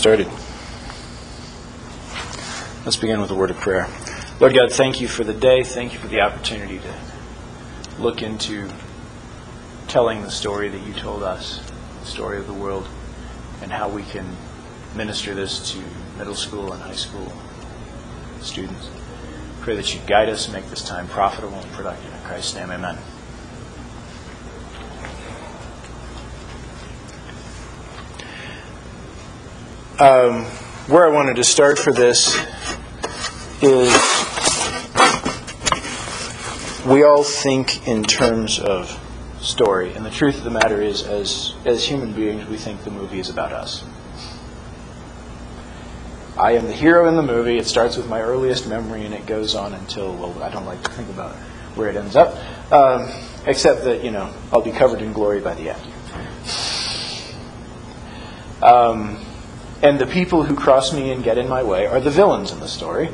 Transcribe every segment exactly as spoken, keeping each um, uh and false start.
started. Let's begin with a word of prayer. Lord God, thank you for the day. Thank you for the opportunity to look into telling the story that you told us, the story of the world, and how we can minister this to middle school and high school students. Pray that you guide us and make this time profitable and productive. In Christ's name, amen. Um, where I wanted to start for this is we all think in terms of story, and the truth of the matter is, as as human beings, we think the movie is about us. I am the hero in the movie. It starts with my earliest memory, and it goes on until, well, I don't like to think about where it ends up, um, except that, you know, I'll be covered in glory by the end. Um, and the people who cross me and get in my way are the villains in the story.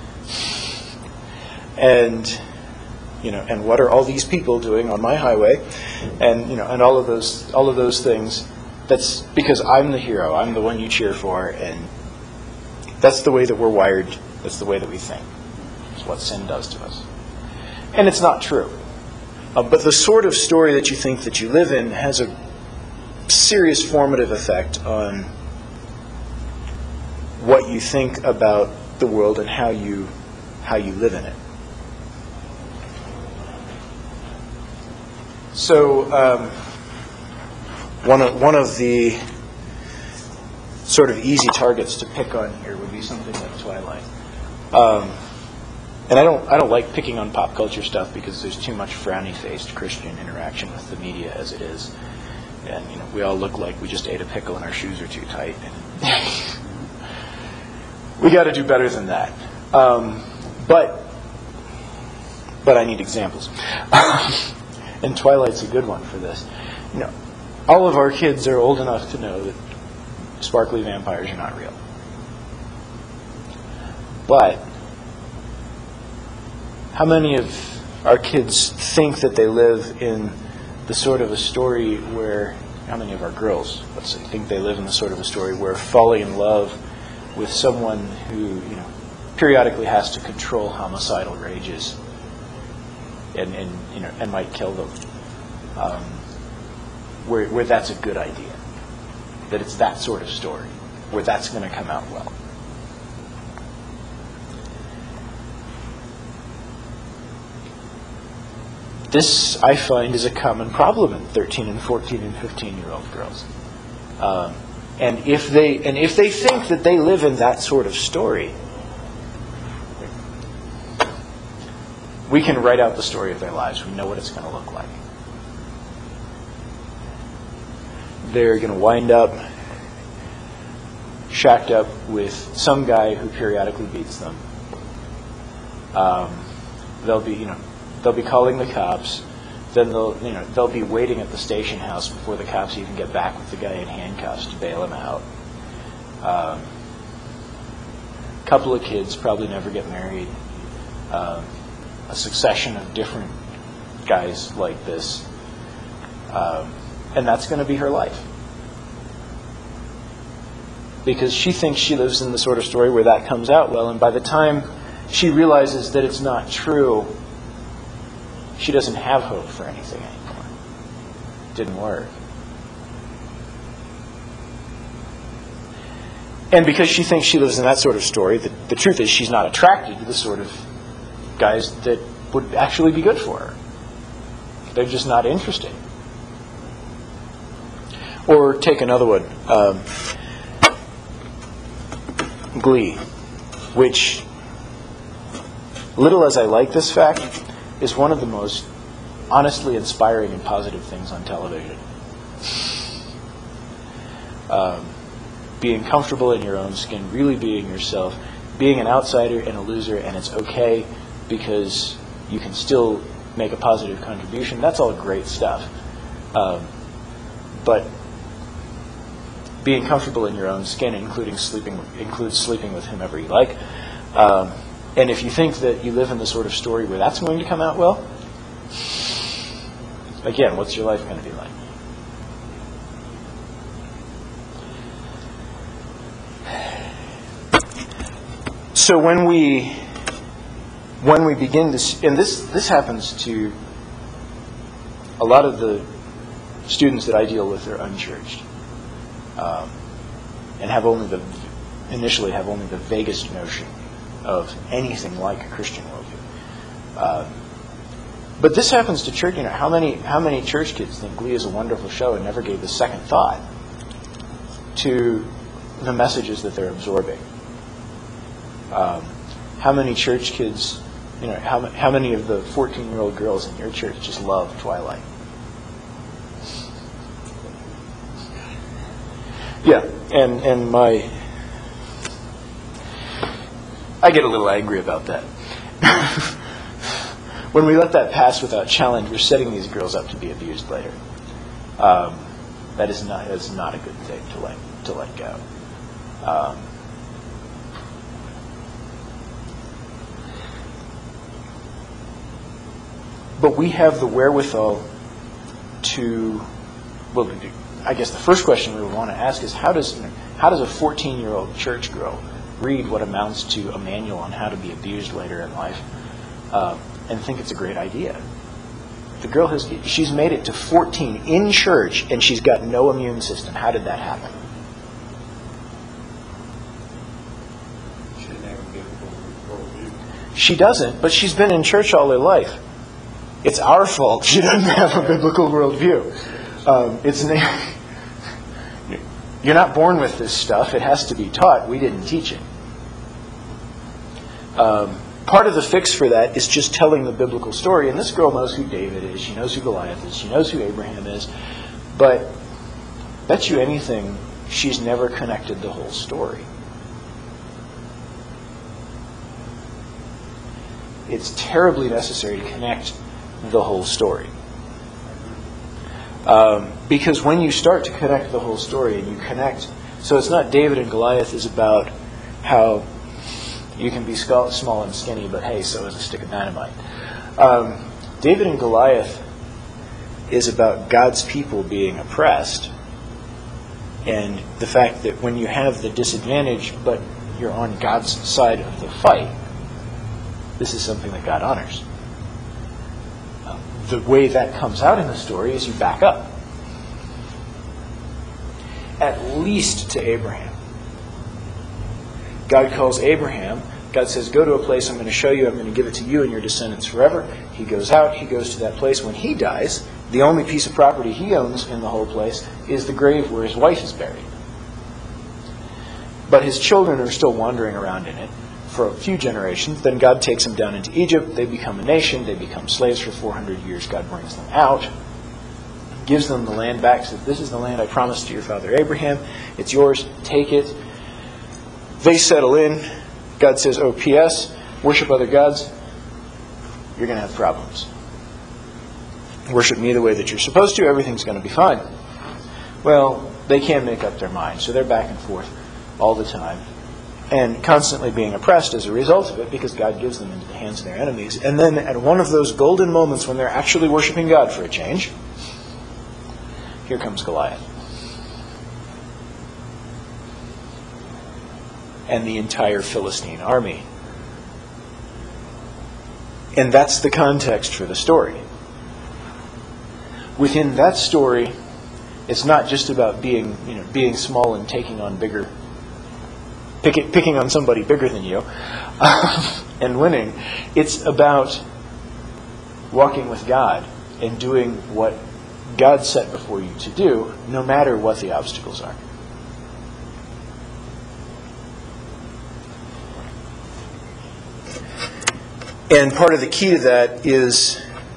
And, you know, and what are all these people doing on my highway? And, you know, and all of those, all of those things. That's because I'm the hero. I'm the one you cheer for, and that's the way that we're wired. That's the way that we think. It's what sin does to us. And it's not true. Uh, but the sort of story that you think that you live in has a serious formative effect on what you think about the world and how you how you live in it. So um, one of one of the sort of easy targets to pick on here would be something like Twilight. Um, and I don't I don't like picking on pop culture stuff because there's too much frowny-faced Christian interaction with the media as it is. And, you know, we all look like we just ate a pickle and our shoes are too tight. And we got to do better than that. Um, but but I need examples. And Twilight's a good one for this. You know, all of our kids are old enough to know that sparkly vampires are not real. But how many of our kids think that they live in the sort of a story where, how many of our girls, let's say, think they live in the sort of a story where falling in love with someone who, you know, periodically has to control homicidal rages and, and you know, and might kill them, um, where where that's a good idea, that it's that sort of story, where that's going to come out well. This, I find, is a common problem in thirteen and fourteen and fifteen-year-old girls. Um, and if they and if they think that they live in that sort of story, we can write out the story of their lives. We know what it's going to look like. They're going to wind up shacked up with some guy who periodically beats them. Um, they'll be, you know, they'll be calling the cops. Then they'll, you know, they'll be waiting at the station house before the cops even get back with the guy in handcuffs to bail him out. Um, couple of kids probably never get married. Um, a succession of different guys like this, um, and that's going to be her life. Because she thinks she lives in the sort of story where that comes out well, and by the time she realizes that it's not true, she doesn't have hope for anything anymore. It didn't work. And because she thinks she lives in that sort of story, the, the truth is she's not attracted to the sort of guys that would actually be good for her. They're just not interested. Or take another one. Um, Glee, which, little as I like this fact, is one of the most honestly inspiring and positive things on television. Um, being comfortable in your own skin, really being yourself, being an outsider and a loser, and it's okay because you can still make a positive contribution. That's all great stuff. Um, but being comfortable in your own skin, including sleeping, includes sleeping with whomever you like. Um, and if you think that you live in the sort of story where that's going to come out well, again, what's your life going to be like? so when we when we begin to, s- and this this happens to a lot of the students that I deal with are unchurched, um, and have only the initially have only the vaguest notion of anything like a Christian worldview. Uh, but this happens to church. You know, how many how many church kids think Glee is a wonderful show and never gave the second thought to the messages that they're absorbing? Um, how many church kids, you know, how how many of the fourteen-year-old girls in your church just love Twilight? Yeah, and and my, I get a little angry about that. When we let that pass without challenge, we're setting these girls up to be abused later. Um, that is not that is not a good thing to let to let go. Um, but we have the wherewithal to, well, I guess the first question we would want to ask is how does how does a fourteen-year-old church girl read what amounts to a manual on how to be abused later in life uh, and think it's a great idea? The girl has she's made it to fourteen in church and she's got no immune system. How did that happen? She doesn't, but she's been in church all her life. It's our fault she doesn't have a biblical worldview. Um, it's you're not born with this stuff. It has to be taught. We didn't teach it. Um, part of the fix for that is just telling the biblical story. And this girl knows who David is. She knows who Goliath is. She knows who Abraham is. But bet you anything, she's never connected the whole story. It's terribly necessary to connect the whole story. Um, because when you start to connect the whole story and you connect, so it's not David and Goliath is about how you can be small and skinny, but hey, so is a stick of dynamite. Um, David and Goliath is about God's people being oppressed and the fact that when you have the disadvantage, but you're on God's side of the fight, this is something that God honors. The way that comes out in the story is you back up. At least to Abraham. God calls Abraham. God says, go to a place I'm going to show you. I'm going to give it to you and your descendants forever. He goes out. He goes to that place. When he dies, the only piece of property he owns in the whole place is the grave where his wife is buried. But his children are still wandering around in it for a few generations. Then God takes them down into Egypt. They become a nation. They become slaves for four hundred years. God brings them out, gives them the land back, says, this is the land I promised to your father Abraham. It's yours. Take it. They settle in. God says, oh, P S, worship other gods. You're going to have problems. Worship me the way that you're supposed to. Everything's going to be fine. Well, they can't make up their mind, so they're back and forth all the time. And constantly being oppressed as a result of it because God gives them into the hands of their enemies. And then at one of those golden moments when they're actually worshiping God for a change, here comes Goliath. And the entire Philistine army. And that's the context for the story. Within that story, it's not just about being, you know, being small and taking on bigger Picking, picking on somebody bigger than you uh, and winning. It's about walking with God and doing what God set before you to do, no matter what the obstacles are. And part of the key to that is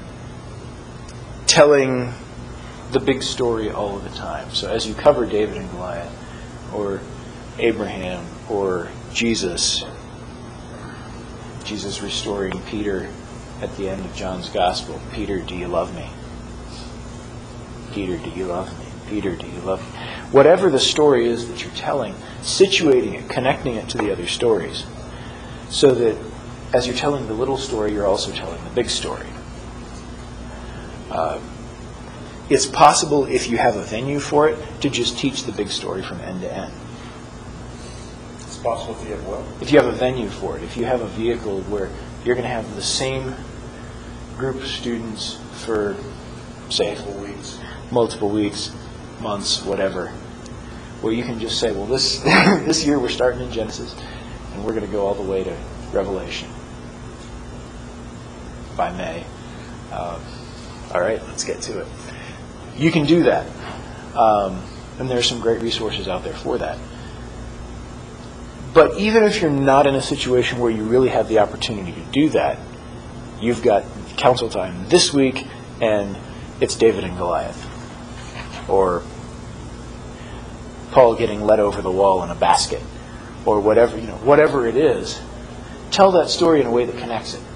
telling the big story all of the time. So as you cover David and Goliath, or Abraham, or Jesus, Jesus restoring Peter at the end of John's Gospel. Peter, do you love me? Peter, do you love me? Peter, do you love me? Whatever the story is that you're telling, situating it, connecting it to the other stories, so that as you're telling the little story, you're also telling the big story. Uh, it's possible, if you have a venue for it, to just teach the big story from end to end. possible if you have what? If you have a venue for it, if you have a vehicle where you're going to have the same group of students for, say, Multiple weeks. multiple weeks, months, whatever, where you can just say, well, this this year we're starting in Genesis, and we're going to go all the way to Revelation by May. Uh, all right, let's get to it. You can do that. Um, and there's some great resources out there for that. But even if you're not in a situation where you really have the opportunity to do that, you've got council time this week, and it's David and Goliath. Or Paul getting led over the wall in a basket. Or whatever, you know, whatever it is. Tell that story in a way that connects it.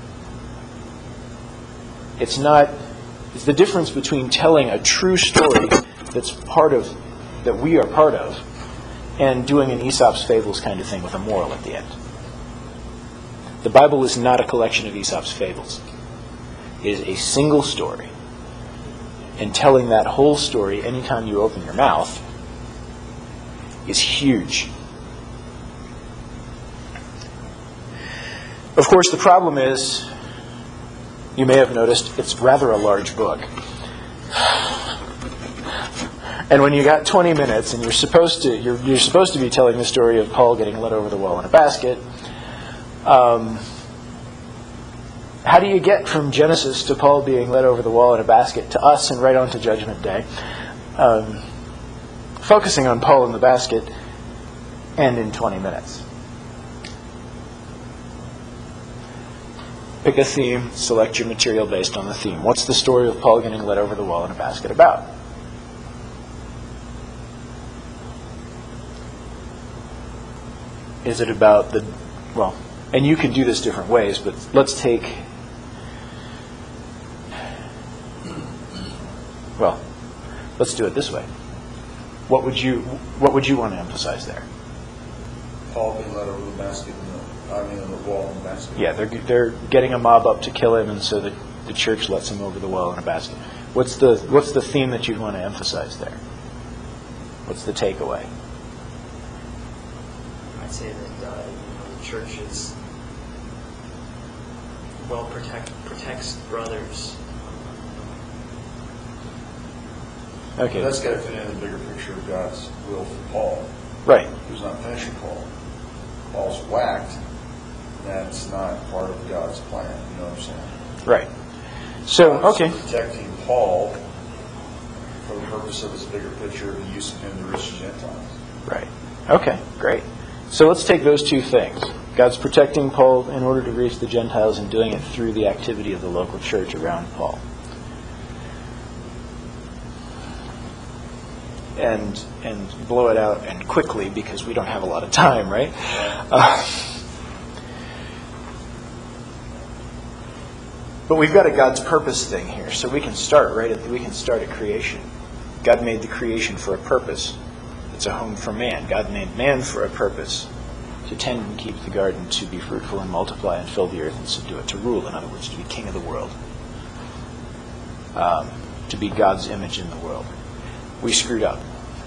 It's not, it's the difference between telling a true story that's part of, that we are part of, and doing an Aesop's Fables kind of thing with a moral at the end. The Bible is not a collection of Aesop's Fables. It is a single story. And telling that whole story anytime you open your mouth is huge. Of course, the problem is, you may have noticed, it's rather a large book. And when you got twenty minutes and you're supposed to you're, you're supposed to be telling the story of Paul getting led over the wall in a basket, um, how do you get from Genesis to Paul being led over the wall in a basket to us and right on to Judgment Day? Um, focusing on Paul in the basket and in twenty minutes. Pick a theme, select your material based on the theme. What's the story of Paul getting led over the wall in a basket about? Is it about the, well, and you can do this different ways, but let's take, well, let's do it this way. What would you, what would you want to emphasize there? Paul being led over the basket, in the, I mean, on the wall in the basket. Yeah, they're they're getting a mob up to kill him, and so the the church lets him over the wall in a basket. What's the what's the theme that you'd want to emphasize there? What's the takeaway? I'd say that uh, you know, the church is well protect protects brothers. Okay, That's got to fit in the bigger picture of God's will for Paul. right. Who's not finishing Paul. Paul's whacked. That's not part of God's plan. You know what I'm saying? Right. So, God's okay. protecting Paul for the purpose of his bigger picture of the use of him to reach the Gentiles. Right. Okay, great. So let's take those two things. God's protecting Paul in order to reach the Gentiles and doing it through the activity of the local church around Paul. And and blow it out and quickly because we don't have a lot of time, right? Uh, but we've got a God's purpose thing here, so we can start right at we can start at creation. God made the creation for a purpose. It's a home for man. God made man for a purpose, to tend and keep the garden, to be fruitful and multiply and fill the earth and subdue it, to rule, in other words, to be king of the world, um, to be God's image in the world. We screwed up.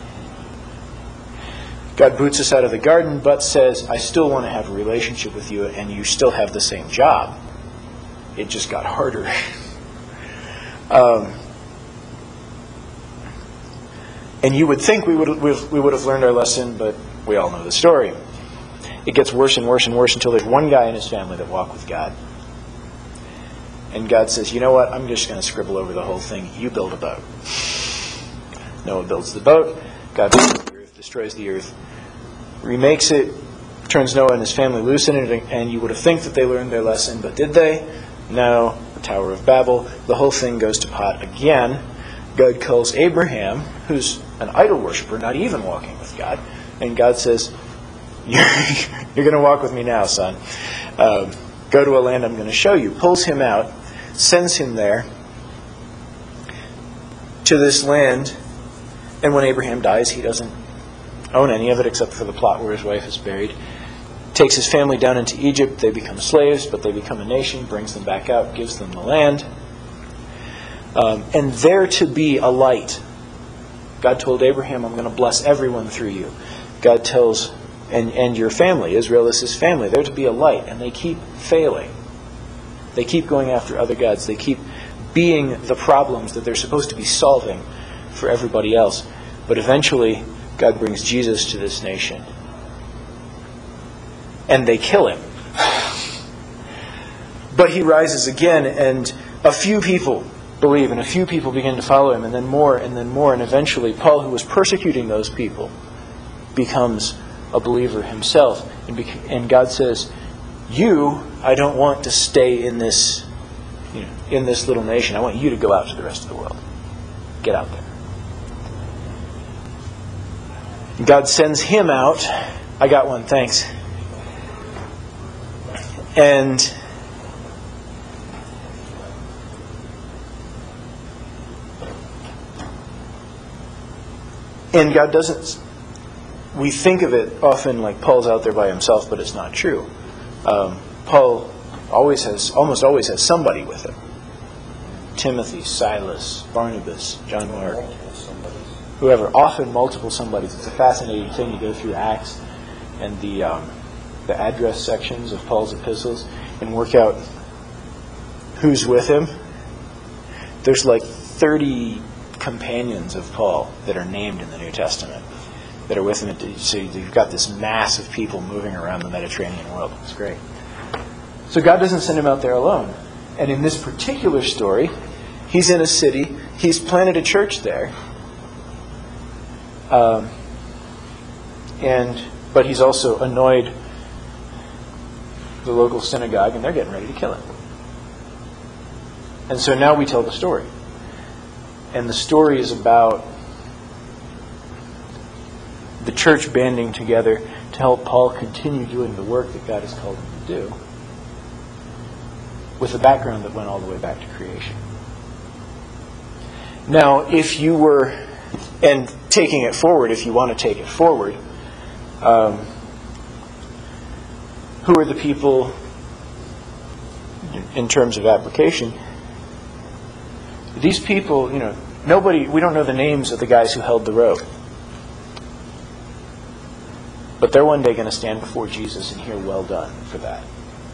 God boots us out of the garden, but says, I still want to have a relationship with you, and you still have the same job. It just got harder. um, and you would think we would we would have learned our lesson, but we all know the story. It gets worse and worse and worse until there's one guy in his family that walked with God. And God says, you know what, I'm just going to scribble over the whole thing. You build a boat. Noah builds the boat. God builds the earth, destroys the earth, remakes it, turns Noah and his family loose in it, and you would have think that they learned their lesson, but did they? No. The Tower of Babel. The whole thing goes to pot again. God calls Abraham, who's an idol worshiper, not even walking with God, and God says, you're, you're going to walk with me now, son. Um, go to a land I'm going to show you. Pulls him out, sends him there to this land. And when Abraham dies, he doesn't own any of it except for the plot where his wife is buried. Takes his family down into Egypt. They become slaves, but they become a nation, brings them back out, gives them the land. Um, and there to be a light. God told Abraham, I'm going to bless everyone through you. God tells and, and your family. Israel is his family. They're to be a light, and they keep failing. They keep going after other gods. They keep being the problems that they're supposed to be solving for everybody else. But eventually, God brings Jesus to this nation. And they kill him. But he rises again, and a few people believe, and a few people begin to follow him, and then more, and then more, and eventually Paul, who was persecuting those people, becomes a believer himself. And, bec- and God says, you, I don't want to stay in this, you know, in this little nation. I want you to go out to the rest of the world. Get out there. God sends him out. I got one, thanks. And and God doesn't, we think of it often like Paul's out there by himself, but it's not true. Um, Paul always has, almost always has somebody with him. Timothy, Silas, Barnabas, John Mark, whoever, often multiple somebodies. It's a fascinating thing to go through Acts and the um, the address sections of Paul's epistles and work out who's with him. There's like thirty companions of Paul that are named in the New Testament that are with him. So you've got this mass of people moving around the Mediterranean world. It's great. So God doesn't send him out there alone. And in this particular story, he's in a city. He's planted a church there. Um, and but he's also annoyed the local synagogue, and they're getting ready to kill him. And so now we tell the story. And the story is about the church banding together to help Paul continue doing the work that God has called him to do, with a background that went all the way back to creation. Now, if you were, and taking it forward, if you want to take it forward, um, who are the people in terms of application? These people, you know, nobody, we don't know the names of the guys who held the rope. But they're one day going to stand before Jesus and hear, well done, for that.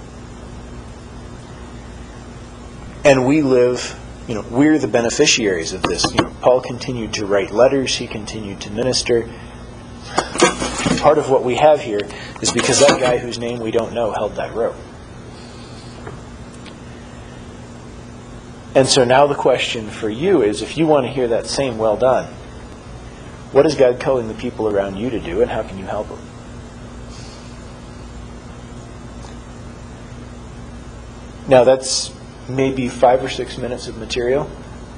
And we live, you know, we're the beneficiaries of this. You know, Paul continued to write letters. He continued to minister. Part of what we have here is because that guy whose name we don't know held that rope. And so now the question for you is, if you want to hear that same well done, what is God calling the people around you to do, and how can you help them? Now that's maybe five or six minutes of material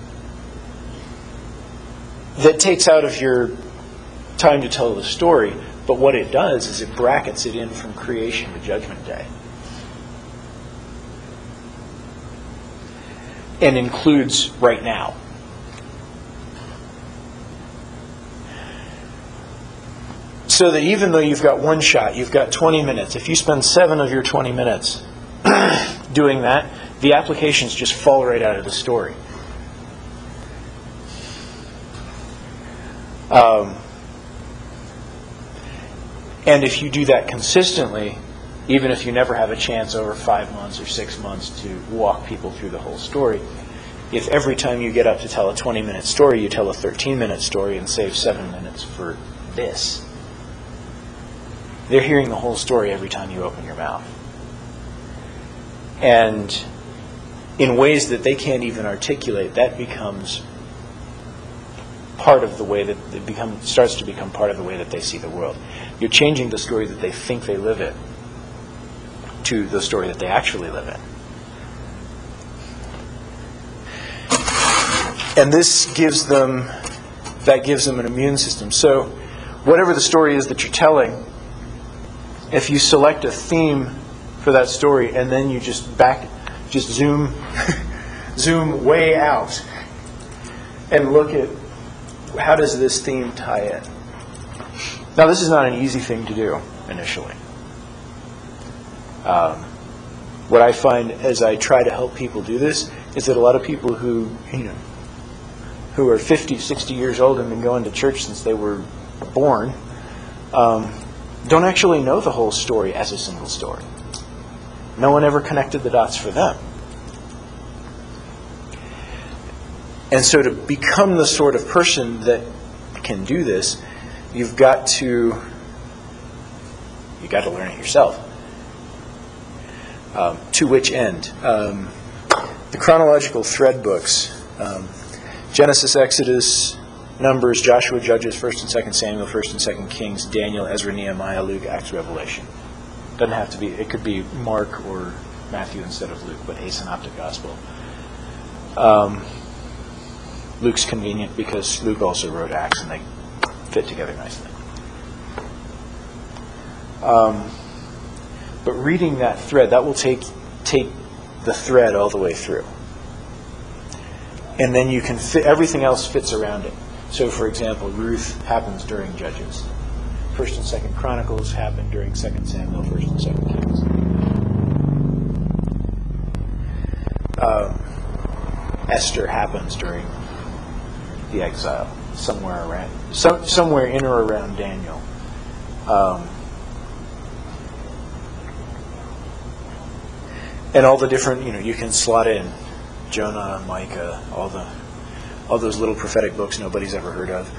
that takes out of your time to tell the story, but what it does is it brackets it in from creation to Judgment Day. And includes right now. So that even though you've got one shot, you've got twenty minutes. If you spend seven of your twenty minutes doing that, the applications just fall right out of the story. Um, and if you do that consistently, even if you never have a chance over five months or six months to walk people through the whole story, if every time you get up to tell a twenty-minute story, you tell a thirteen-minute story and save seven minutes for this, they're hearing the whole story every time you open your mouth. And in ways that they can't even articulate, that becomes part of the way that it become, starts to become part of the way that they see the world. You're changing the story that they think they live in to the story that they actually live in. And this gives them, that gives them an immune system. So whatever the story is that you're telling, if you select a theme for that story and then you just back, just zoom, zoom way out and look at how does this theme tie in. Now this is not an easy thing to do initially. Um, what I find as I try to help people do this is that a lot of people who, you know, who are fifty, sixty years old and been going to church since they were born, um, don't actually know the whole story as a single story. No one ever connected the dots for them. And so to become the sort of person that can do this, you've got to you got to learn it yourself. Um, to which end? Um, the chronological thread books, um, Genesis, Exodus, Numbers, Joshua, Judges, First and Second Samuel, First and Second Kings, Daniel, Ezra, Nehemiah, Luke, Acts, Revelation. Doesn't have to be. It could be Mark or Matthew instead of Luke, but a synoptic gospel. Um, Luke's convenient because Luke also wrote Acts, and they fit together nicely. Um, but reading that thread, that will take take the thread all the way through, and then you can fit everything else fits around it. So, for example, Ruth happens during Judges. First and Second Chronicles happen during Second Samuel, First and Second Kings. Um, Esther happens during the exile, somewhere around, some, somewhere in or around Daniel. Um, and all the different, you know, you can slot in Jonah, Micah, all the, all those little prophetic books nobody's ever heard of.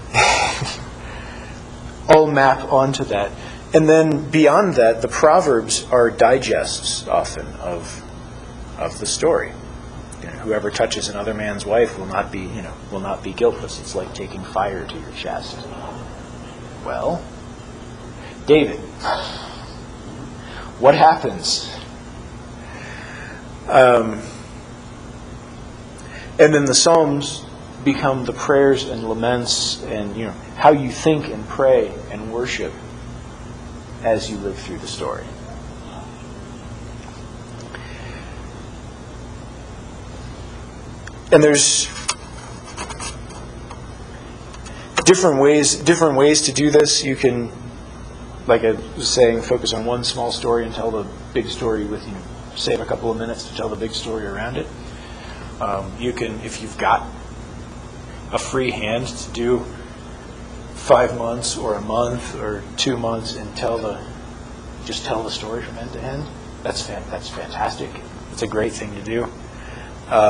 All map onto that. And then beyond that, the Proverbs are digests often of of the story. You know, whoever touches another man's wife will not be, you know, will not be guiltless. It's like taking fire to your chest. Well, David, what happens? Um, and then the Psalms become the prayers and laments and, you know, how you think and pray and worship as you live through the story. And there's different ways different ways to do this. You can, like I was saying, focus on one small story and tell the big story with, you know, save a couple of minutes to tell the big story around it. Um, you can, if you've got a free hand to do five months or a month or two months and tell the just tell the story from end to end. That's fan, that's fantastic. It's a great thing to do. Uh,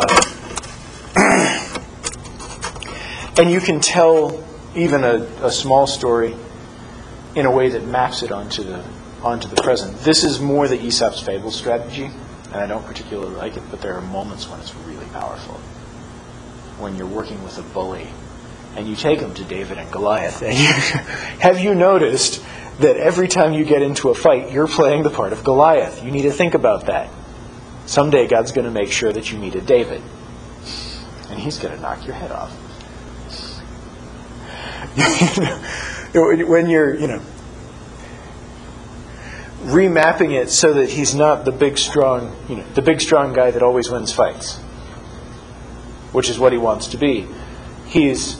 and you can tell even a, a small story in a way that maps it onto the onto the present. This is more the Aesop's Fable strategy, and I don't particularly like it, but there are moments when it's really powerful. When you're working with a bully, and you take him to David and Goliath, and you, have you noticed that every time you get into a fight, you're playing the part of Goliath? You need to think about that. Someday God's going to make sure that you meet a David, and he's going to knock your head off. When you're, you know, remapping it so that he's not the big strong, you know, the big strong guy that always wins fights, which is what he wants to be. He's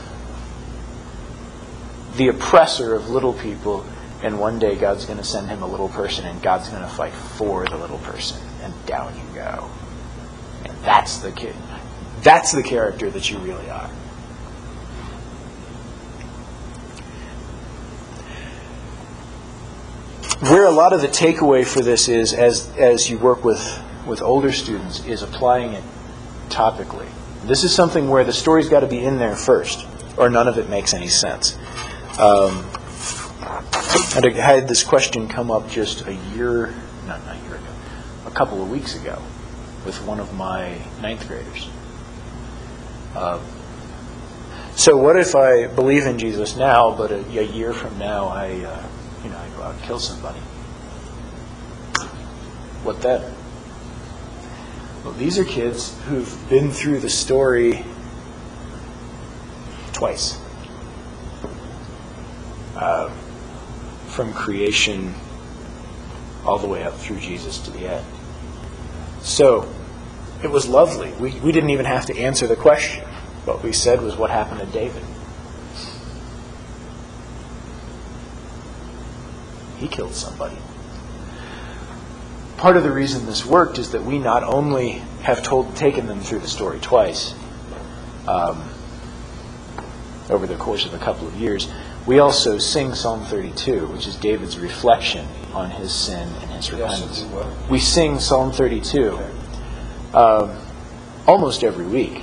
the oppressor of little people, and one day God's going to send him a little person, and God's going to fight for the little person, and down you go. And that's the kid. That's the character that you really are. Where a lot of the takeaway for this is, as as you work with, with older students, is applying it topically. This is something where the story's got to be in there first, or none of it makes any sense. Um, and I had this question come up just a year, no, not a year ago, a couple of weeks ago, with one of my ninth graders. Um, so what if I believe in Jesus now, but a, a year from now I, uh, you know, I go out and kill somebody? What then? Well, these are kids who've been through the story twice. Uh, from creation all the way up through Jesus to the end. So, it was lovely. We, we didn't even have to answer the question. What we said was, what happened to David? He killed somebody. Part of the reason this worked is that we not only have told, taken them through the story twice um, over the course of a couple of years, we also sing Psalm thirty-two, which is David's reflection on his sin and his repentance. Yes, we will. We sing Psalm thirty-two um, almost every week.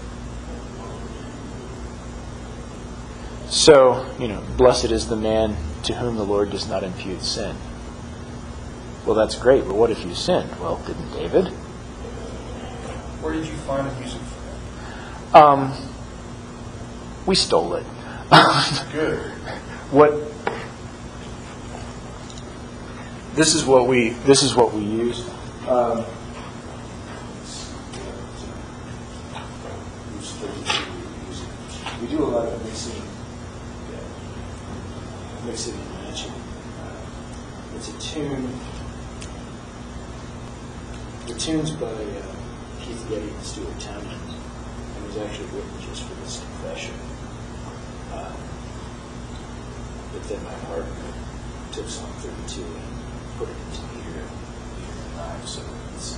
So, you know, blessed is the man to whom the Lord does not impute sin. Well, that's great, but what if you sinned? Well, didn't David? Where did you find the music for that? Um, we stole it. Good. What? This is what we. This is what we use. Um, we do a lot of mixing, mixing and matching. Uh, it's a tune. The tune's by uh, Keith Getty and Stuart Townend, and it was actually written just for this confession. Uh, but then my partner took Psalm thirty-two and put it into meter, meter and rhyme, so it's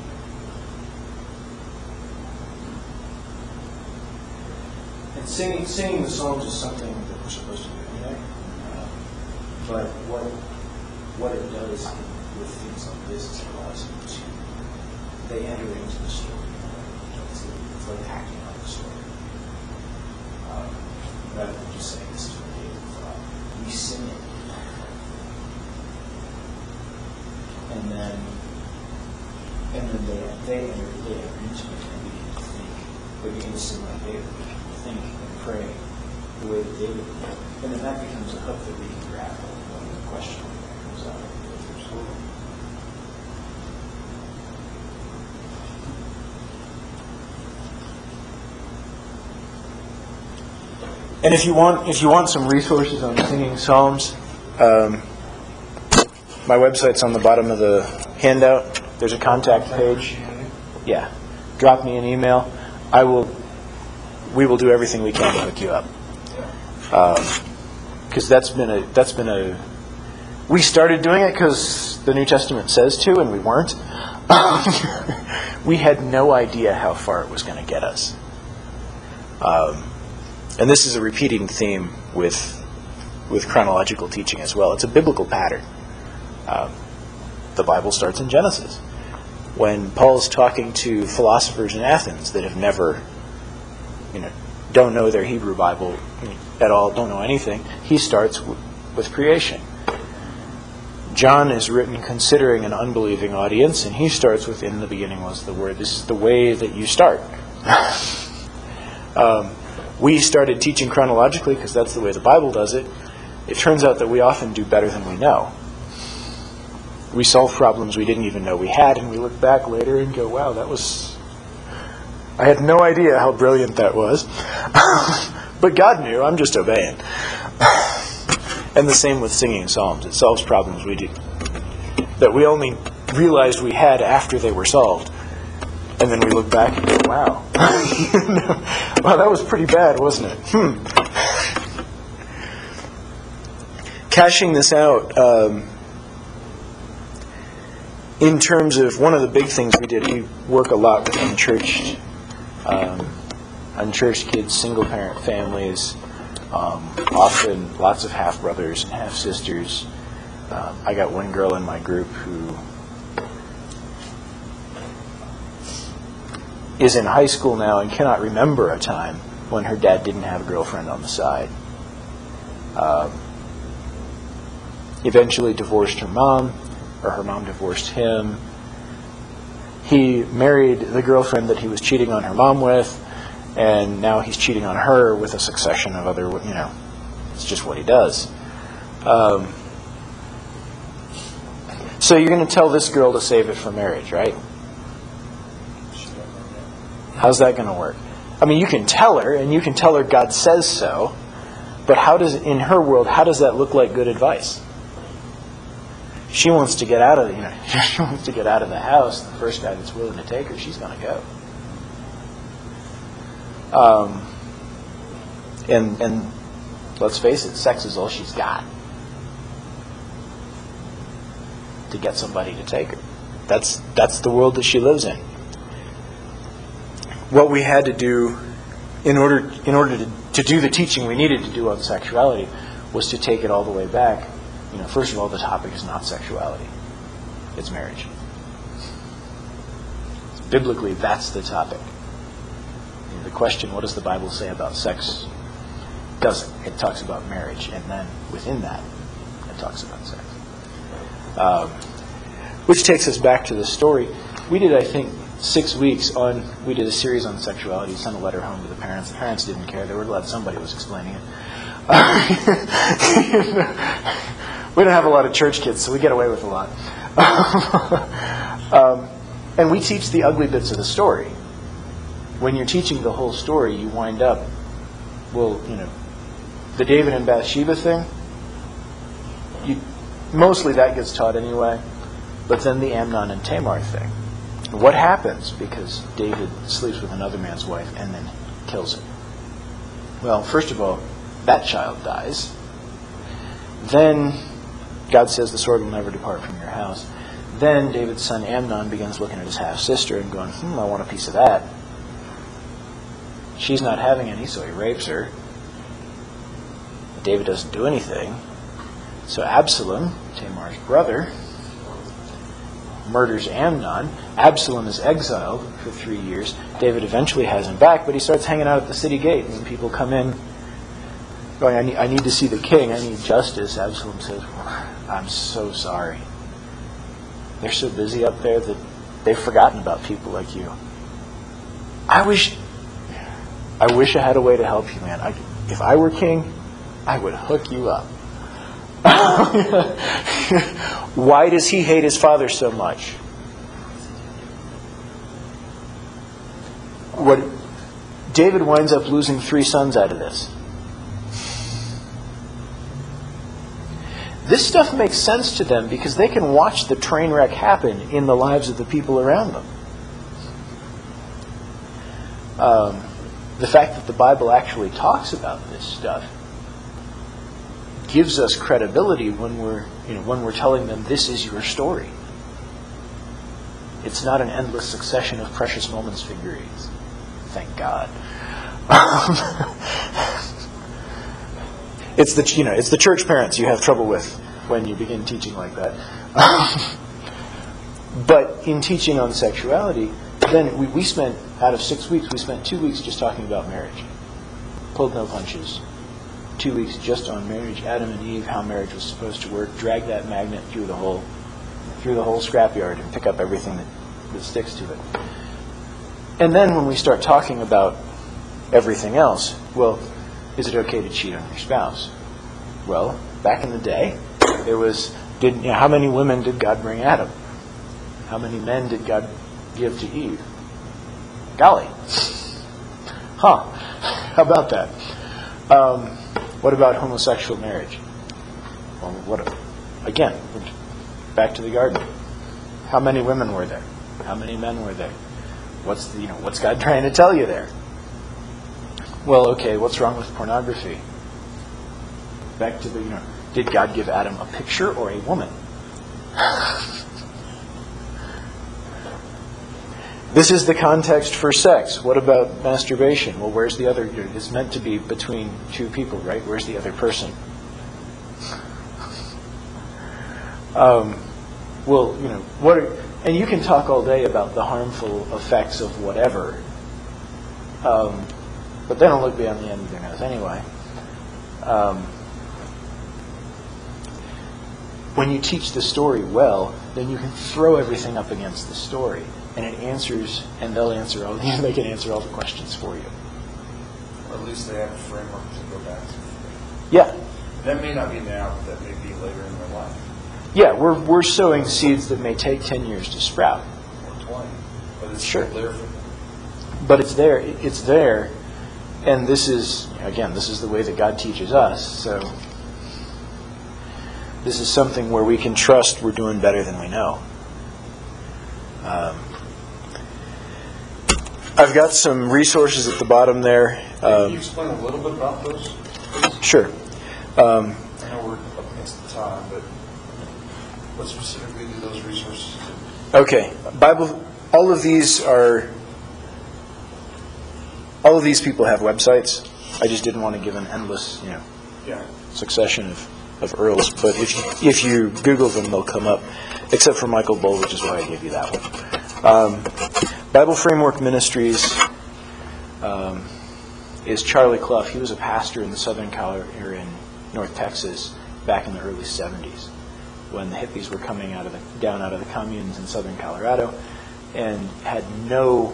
and singing singing the songs is something that we're supposed to do anyway. Uh, but what what it does with things like this is it allows them to they enter into the story. It's, it's like acting out the story. Um, rather than just saying this is what David thought. We sing it. And then and then they they enter they enter into it and begin to think. They begin to sing like David, begin to think and pray the way that David did. And then that becomes a hook that we can grab when the question comes out. And if you want, if you want some resources on singing psalms, um, my website's on the bottom of the handout. There's a contact page. Yeah, drop me an email. I will. We will do everything we can to hook you up. Because um, that's been a that's been a. We started doing it because the New Testament says to, and we weren't. We had no idea how far it was going to get us. Um, And this is a repeating theme with with chronological teaching as well. It's a biblical pattern. Um, the Bible starts in Genesis. When Paul is talking to philosophers in Athens that have never, you know, don't know their Hebrew Bible at all, don't know anything, he starts w- with creation. John is written considering an unbelieving audience, and he starts with, in the beginning was the Word. This is the way that you start. um, We started teaching chronologically because that's the way the Bible does it. It turns out that we often do better than we know. We solve problems we didn't even know we had, and we look back later and go, wow, that was... I had no idea how brilliant that was. But God knew. I'm just obeying. And the same with singing psalms. It solves problems we do that we only realized we had after they were solved. And then we look back and go, wow. Wow, that was pretty bad, wasn't it? Hmm. Cashing this out, um, in terms of one of the big things we did, we work a lot with unchurched, um, unchurched kids, single-parent families, um, often lots of half-brothers and half-sisters. Um, I got one girl in my group who is in high school now and cannot remember a time when her dad didn't have a girlfriend on the side. Um, eventually divorced her mom, or her mom divorced him. He married the girlfriend that he was cheating on her mom with, and now he's cheating on her with a succession of other, you know, it's just what he does. Um, so you're going to tell this girl to save it for marriage, right? How's that going to work? I mean, you can tell her, and you can tell her God says so, but how does, in her world, how does that look like good advice? She wants to get out of, you know, she wants to get out of the house. The first guy that's willing to take her, she's going to go. Um, and and let's face it, sex is all she's got to get somebody to take her. That's that's the world that she lives in. What we had to do in order in order to, to do the teaching we needed to do on sexuality was to take it all the way back. You know, first of all, the topic is not sexuality. It's marriage. Biblically, that's the topic. You know, the question, what does the Bible say about sex? Doesn't. It talks about marriage, and then within that, it talks about sex. Um, which takes us back to the story. We did, I think, six weeks on, we did a series on sexuality, sent a letter home to the parents. The parents didn't care. They were glad somebody was explaining it. We don't have a lot of church kids, so we get away with a lot. um, and we teach the ugly bits of the story. When you're teaching the whole story, you wind up, well, you know, the David and Bathsheba thing, you, mostly that gets taught anyway, but then the Amnon and Tamar thing. What happens because David sleeps with another man's wife and then kills him? Well, first of all, that child dies. Then God says the sword will never depart from your house. Then David's son Amnon begins looking at his half-sister and going, hmm, I want a piece of that. She's not having any, so he rapes her. David doesn't do anything. So Absalom, Tamar's brother, murders Amnon. Absalom is exiled for three years. David eventually has him back, but he starts hanging out at the city gate. And when people come in, going, I need, I need to see the king, I need justice, Absalom says, I'm so sorry. They're so busy up there that they've forgotten about people like you. I wish I wish I had a way to help you, man. I, if I were king, I would hook you up. Why does he hate his father so much? What David winds up losing three sons out of this. This stuff makes sense to them because they can watch the train wreck happen in the lives of the people around them. Um, the fact that the Bible actually talks about this stuff gives us credibility when we're, you know, when we're telling them this is your story. It's not an endless succession of precious moments figurines. Thank God. It's the you know it's the church parents you have trouble with when you begin teaching like that. But in teaching on sexuality, then we, we spent out of six weeks, we spent two weeks just talking about marriage. Pulled no punches. Two weeks just on marriage, Adam and Eve, how marriage was supposed to work. Drag that magnet through the whole through the whole scrapyard and pick up everything that, that sticks to it. And then when we start talking about everything else, well, is it okay to cheat on your spouse? Well, back in the day, there was did you know, how many women did God bring Adam? How many men did God give to Eve? Golly, huh? How about that? Um, what about homosexual marriage? Well, what? Again, back to the garden. How many women were there? How many men were there? What's the, you know what's God trying to tell you there? Well, okay, what's wrong with pornography? Back to the, you know, did God give Adam a picture or a woman? This is the context for sex. What about masturbation? Well, where's the other? It's meant to be between two people, right? Where's the other person? Um, well, you know, what? Are, and you can talk all day about the harmful effects of whatever, um, but they don't look beyond the end of their nose anyway. Um, when you teach the story well, then you can throw everything up against the story. And it answers, and they'll answer all. You know, they can answer all the questions for you. Or at least they have a framework to go back to. Yeah, That may not be now, but that may be later in their life. yeah. We're we're sowing seeds that may take ten years to sprout. Or twenty. But it's Sure. still there for them. But it's there. It's there, and this is again. This is the way that God teaches us. So this is something where we can trust we're doing better than we know. Um, I've got some resources at the bottom there. Can Um, you explain a little bit about those? sure. Um, I know we're up against the time, but what specifically do those resources do? okay. Bible. All of these are. All of these people have websites. I just didn't want to give an endless, you know, Yeah. succession of, of earls, but if you, if you Google them, they'll come up, except for Michael Bull, which is why I gave you that one. Um, Bible Framework Ministries um, is Charlie Clough. He was a pastor in the Southern Cal- or in North Texas back in the early seventies when the hippies were coming out of the, down out of the communes in southern Colorado, and had no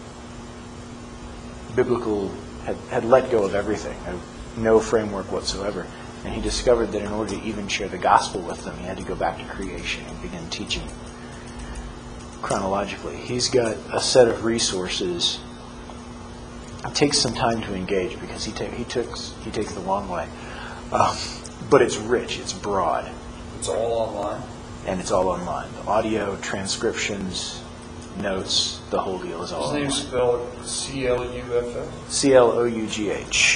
biblical, had, had let go of everything, had no framework whatsoever. And he discovered that in order to even share the gospel with them, he had to go back to creation and begin teaching chronologically. He's got a set of resources. It takes some time to engage because he, ta- he, took, he takes the long way. Um, but it's rich, it's broad. It's all online? And it's all online. The audio, transcriptions, notes, the whole deal is all His online. name's spelled C L U F F? C L O U G H.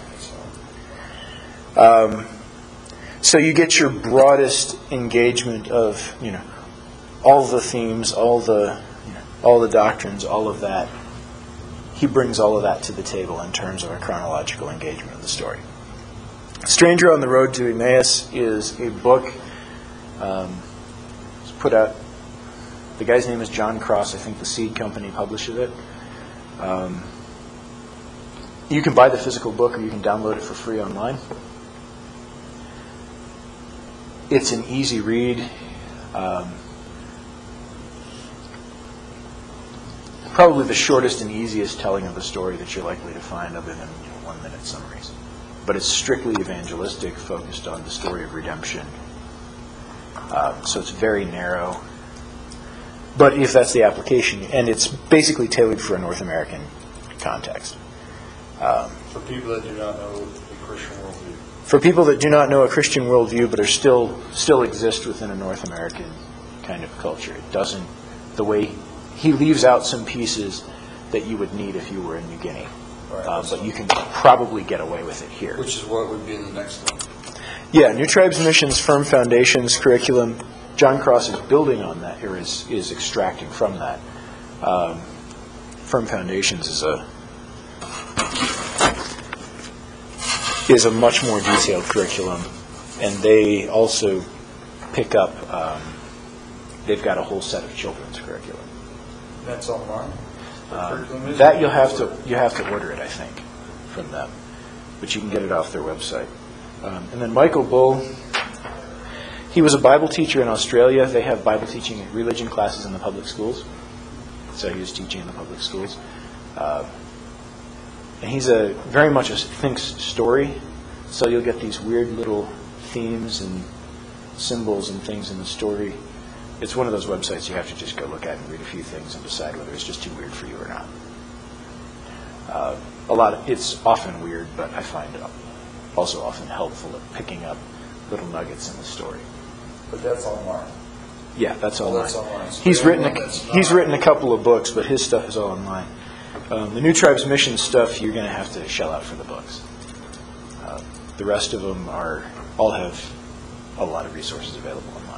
Um, so you get your broadest engagement of, you know, all the themes, all the, you know, all the doctrines, all of that. He brings all of that to the table in terms of a chronological engagement of the story. Stranger on the Road to Emmaus is a book um, it's put out. The guy's name is John Cross. I think the Seed Company publishes it. Um, you can buy the physical book or you can download it for free online. It's an easy read. Um, probably the shortest and easiest telling of the story that you're likely to find, other than you know, one-minute summaries. But it's strictly evangelistic, focused on the story of redemption. Uh, so it's very narrow. But if that's the application, and it's basically tailored for a North American context. Um, For people that do not know the Christian worldview. For people that do not know a Christian worldview but are still still exist within a North American kind of culture. It doesn't, the way, he leaves out some pieces that you would need if you were in New Guinea. Right. Uh, but you can probably get away with it here. Which is what would be in the next one. Yeah, New Tribes Missions Firm Foundations curriculum. John Cross is building on that, or is, is extracting from that. Um, Firm Foundations is a is a much more detailed curriculum, and they also pick up. Um, they've got a whole set of children's curriculum. That's online? Um, Curriculum is- that you'll have to you have to order it, I think, from them, but you can get it off their website. Um, and then Michael Bull, he was a Bible teacher in Australia. They have Bible teaching and religion classes in the public schools, so he was teaching in the public schools. Uh, and he's a very much a thinks story, so you'll get these weird little themes and symbols and things in the story. It's one of those websites you have to just go look at and read a few things and decide whether it's just too weird for you or not. Uh, a lot of, it's often weird, but I find it also often helpful at picking up little nuggets in the story. But that's online. Yeah, that's Oh, online. that's online. So He's the written one a, that's he's not- written a couple of books, but his stuff is all online. Um, the New Tribes Mission stuff, you're going to have to shell out for the books. Uh, the rest of them are all have a lot of resources available on